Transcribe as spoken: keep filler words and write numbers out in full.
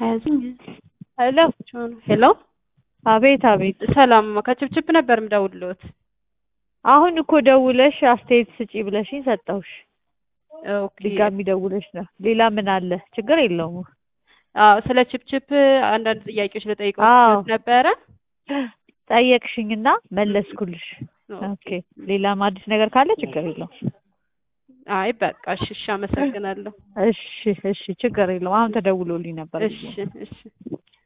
ሄሎ ሄሎ አቤት አቤት ሰላም ከችፕችፕ ነበር ምደውልሎት አሁን እኮ ደውለሽ አስተያየት ስጪ ብለሽኝ ሰጠውሽ ኦኬ ድጋሚ ደውለሽ ነው ሌላ ምን አለ ችግር የለውም አዎ ስለ ችፕችፕ አንዳንድ ጥያቄዎች ልጠይቅዎት ነበረ ጠየቅሽኝና መለስኩልሽ ኦኬ ሌላም አዲስ ነገር ካለ ችግር የለውም አይ በቃ እሺ እሺ አመሰግናለሁ እሺ እሺ ችግር የለውም አሁን ተደውሎልኝ ነበር እሺ እሺ